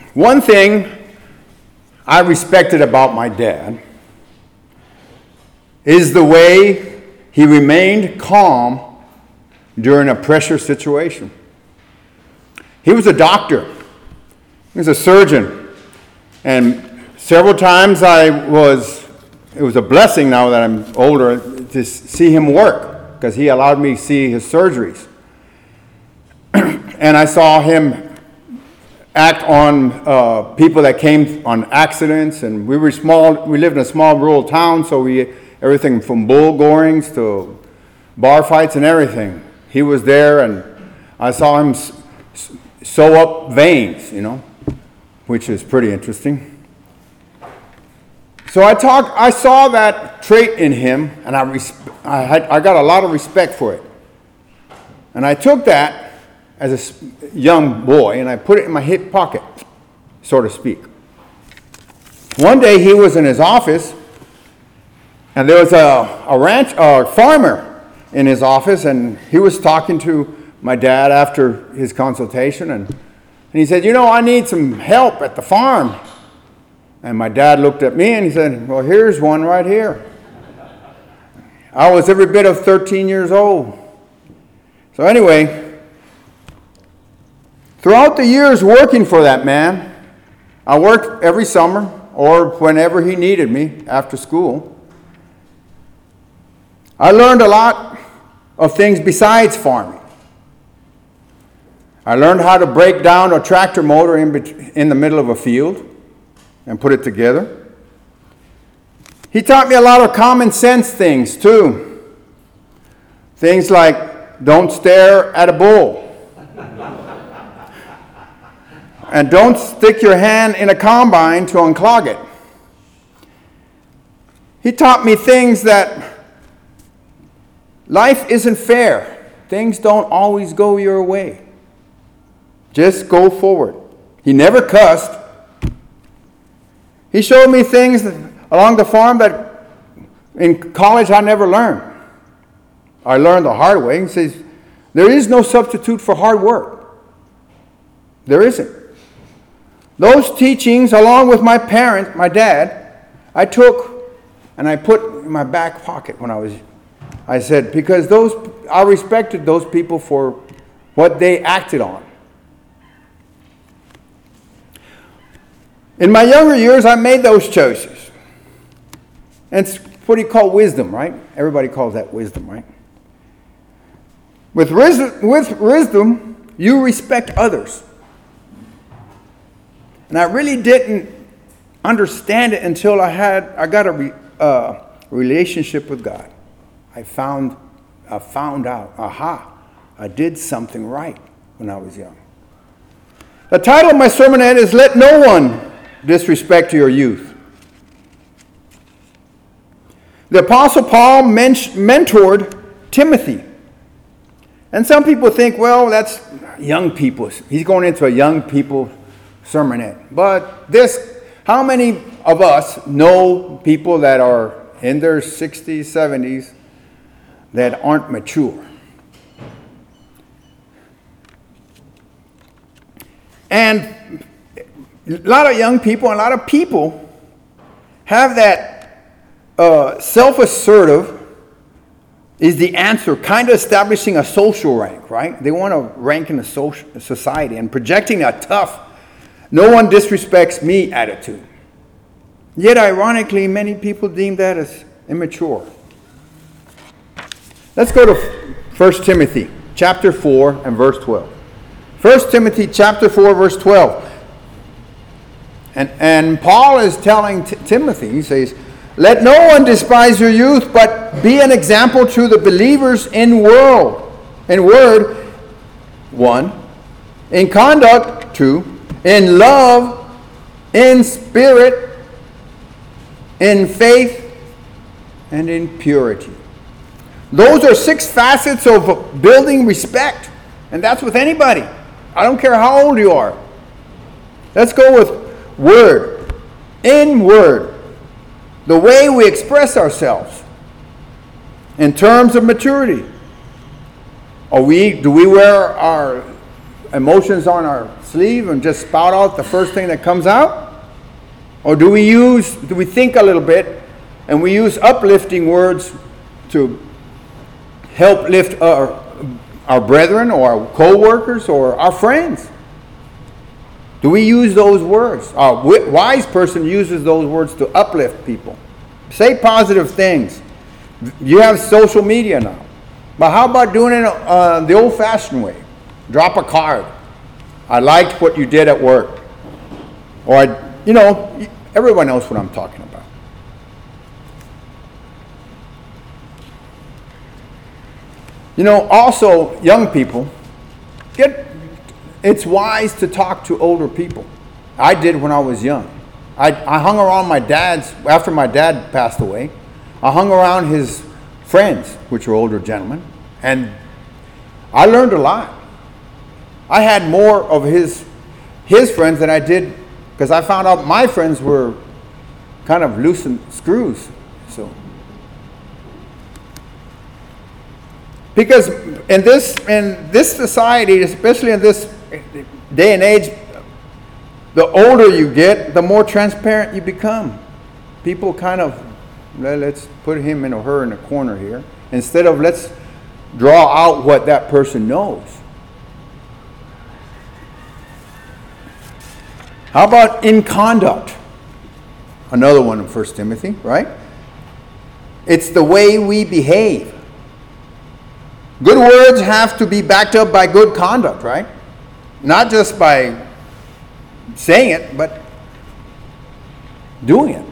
One thing I respected about my dad is the way he remained calm during a pressure situation. He was a doctor. He was a surgeon. And several times it was a blessing now that I'm older to see him work, because he allowed me to see his surgeries. And I saw him act on people that came on accidents, and we lived in a small rural town, so everything from bull gorings to bar fights and everything. He was there, and I saw him sew up veins, which is pretty interesting. So I saw that trait in him, and I got a lot of respect for it. And I took that as a young boy, and I put it in my hip pocket, so to speak. One day he was in his office, and there was a farmer in his office, and he was talking to my dad after his consultation, and he said, I need some help at the farm. And my dad looked at me and he said, well, here's one right here. I was every bit of 13 years old. So anyway, throughout the years working for that man, I worked every summer or whenever he needed me after school. I learned a lot of things besides farming. I learned how to break down a tractor motor in the middle of a field and put it together. He taught me a lot of common sense things too. Things like don't stare at a bull. And don't stick your hand in a combine to unclog it. He taught me things that life isn't fair. Things don't always go your way. Just go forward. He never cussed. He showed me things along the farm that in college I never learned. I learned the hard way. He says, there is no substitute for hard work. There isn't. Those teachings, along with my parents, my dad, I took and I put in my back pocket I said, because I respected those people for what they acted on. In my younger years, I made those choices. And it's what you call wisdom, right? Everybody calls that wisdom, right? With wisdom, you respect others. And I really didn't understand it until I got a relationship with God. I found out, I did something right when I was young. The title of my sermonette is Let No One Disrespect Your Youth. The Apostle Paul mentored Timothy. And some people think, well, that's young people. He's going into a young people sermonette. But how many of us know people that are in their 60s, 70s that aren't mature? And a lot of young people and a lot of people have that self-assertive is the answer, kind of establishing a social rank, right? They want to rank in a society and projecting a tough, no one disrespects me attitude. Yet, ironically, many people deem that as immature. Let's go to 1 Timothy chapter 4 and verse 12. 1 Timothy chapter 4, verse 12. And Paul is telling Timothy, he says, let no one despise your youth, but be an example to the believers in word, 1, in conduct, 2, in love, in spirit, in faith, and in purity. Those are 6 facets of building respect. And that's with anybody. I don't care how old you are. Let's go with word. In word. The way we express ourselves. In terms of maturity. Do we wear our emotions on our sleeve and just spout out the first thing that comes out? Or do we think a little bit and we use uplifting words to help lift our brethren or our co-workers or our friends? Do we use those words? A wise person uses those words to uplift people. Say positive things. You have social media now. But how about doing it the old-fashioned way? Drop a card. I liked what you did at work. Or, everyone knows what I'm talking about. Also, young people, it's wise to talk to older people. I did when I was young. I hung around after my dad passed away, I hung around his friends, which were older gentlemen, and I learned a lot. I had more of his friends than I did, because I found out my friends were kind of loose screws. So, because in this society, especially in this day and age, the older you get, the more transparent you become. People kind of, let's put him or her in a corner here, instead of let's draw out what that person knows. How about in conduct? Another one in 1 Timothy, right? It's the way we behave. Good words have to be backed up by good conduct, right? Not just by saying it, but doing it.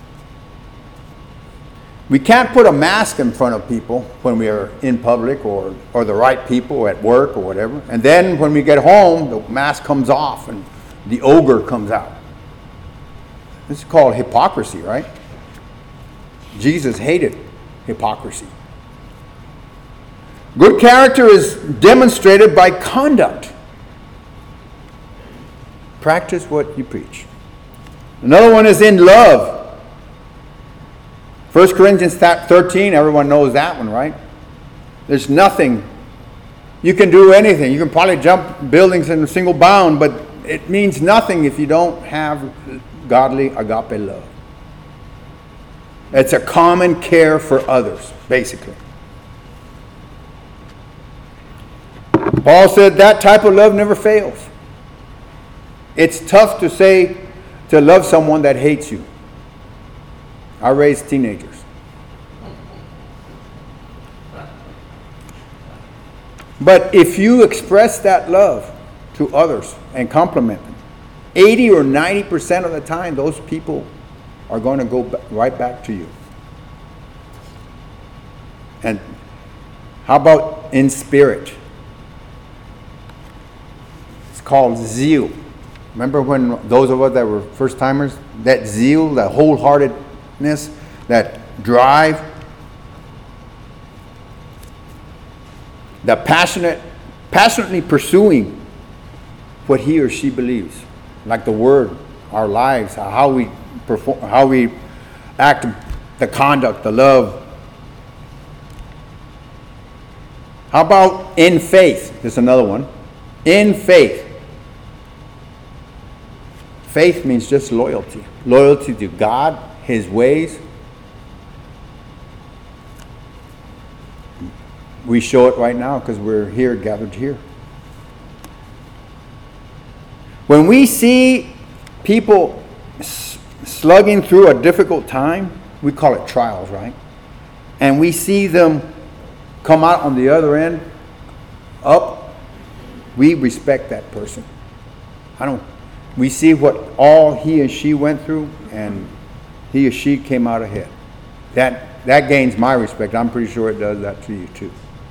We can't put a mask in front of people when we are in public or the right people at work or whatever. And then when we get home, the mask comes off and the ogre comes out. This is called hypocrisy, right? Jesus hated hypocrisy. Good character is demonstrated by conduct. Practice what you preach. Another one is in love. 1 Corinthians 13, everyone knows that one, right? There's nothing. You can do anything. You can probably jump buildings in a single bound, but it means nothing if you don't have godly agape love. It's a common care for others, basically. Paul said that type of love never fails. It's tough to love someone that hates you. I raised teenagers. But if you express that love to others and compliment them, 80 or 90% of the time, those people are going to go right back to you. And how about in spirit? It's called zeal. Remember when those of us that were first timers, that zeal, that wholeheartedness, that drive, that passionately pursuing what he or she believes, like the word, our lives, how we perform, how we act, the conduct, the love. How about in faith? There's another one. In faith. Faith means just loyalty. Loyalty to God, his ways. We show it right now because we're here, gathered here. When we see people slugging through a difficult time, we call it trials, right? And we see them come out on the other end, up, we respect that person. We see what all he and she went through, and he or she came out ahead. That gains my respect. I'm pretty sure it does that to you too.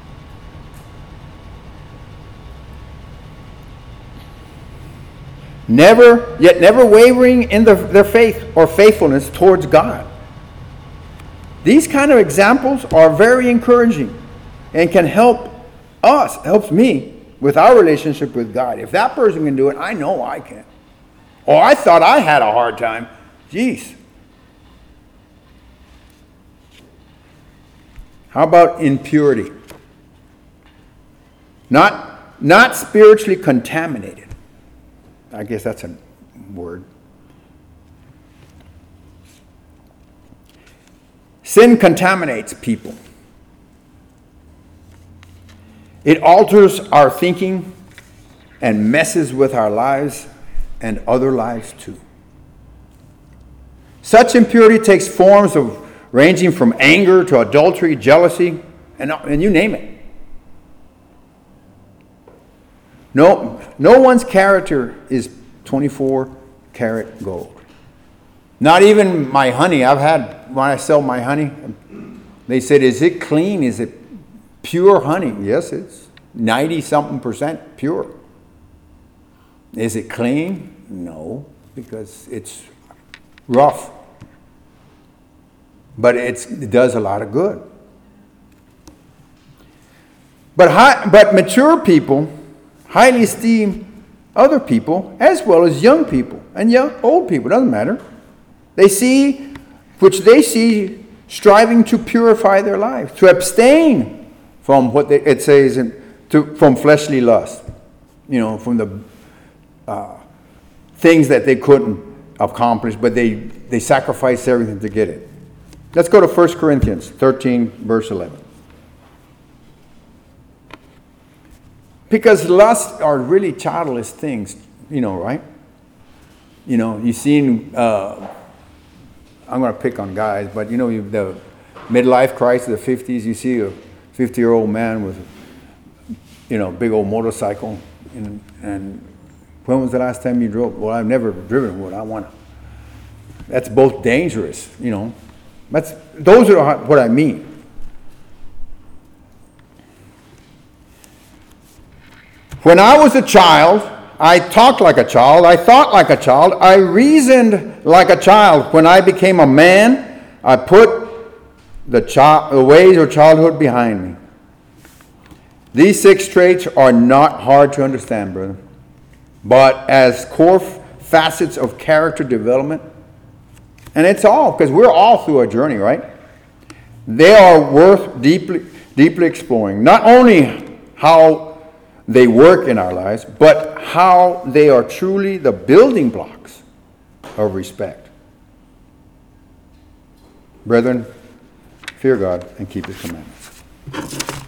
Never wavering in their faith or faithfulness towards God. These kind of examples are very encouraging and can helps me with our relationship with God. If that person can do it, I know I can. Oh, I thought I had a hard time. Jeez. How about impurity? Not not spiritually contaminated. I guess that's a word. Sin contaminates people. It alters our thinking and messes with our lives and other lives too. Such impurity takes forms of ranging from anger to adultery, jealousy, and you name it. No one's character is 24-karat gold. Not even my honey. When I sell my honey, they said, is it clean? Is it pure honey? Yes, it's 90-something% pure. Is it clean? No, because it's rough. But it does a lot of good. But mature people highly esteem other people as well as young people and old people. Doesn't matter. They see striving to purify their lives, to abstain from what it says from fleshly lust, from the things that they couldn't accomplish, but they sacrificed everything to get it. Let's go to 1 Corinthians 13, verse 11. Because lust are really childless things, right? You've seen, I'm going to pick on guys, but the midlife crisis of the 50s, you see a 50-year-old man with, big old motorcycle. And when was the last time you drove? Well, I've never driven one. I want to. That's both dangerous, Those are what I mean. When I was a child, I talked like a child, I thought like a child, I reasoned like a child. When I became a man, I put the ways of childhood behind me. These 6 traits are not hard to understand, brother. But as core facets of character development, and it's all, because we're all through a journey, right? They are worth deeply exploring. Not only how they work in our lives, but how they are truly the building blocks of respect. Brethren, fear God and keep His commandments.